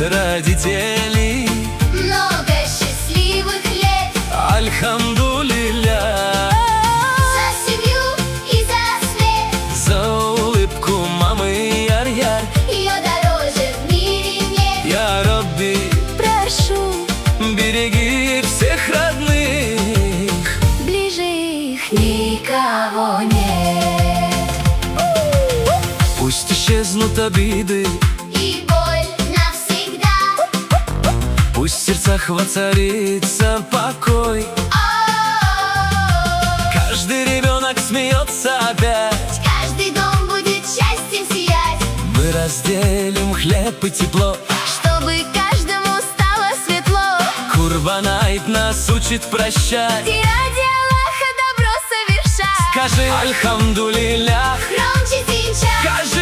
родителей. Много счастливых лет. Альхамдулилля. За семью и за свет. За улыбку мамы яр-яр. Ее дороже в мире нет. Я Робби, Прошу, береги всех родных. ближе их никого нет. Пусть исчезнут обиды, И боль навсегда. пусть в сердцах воцарится покой. О-о-о. Каждый ребенок смеется опять. Каждый дом будет счастьем сиять. Мы разделим хлеб и тепло. Чтобы каждому стало светло. Курбанайт нас учит прощать. И ради Аллаха добро совершать. Скажи альхамдулилля. Громче, Зинча. Скажи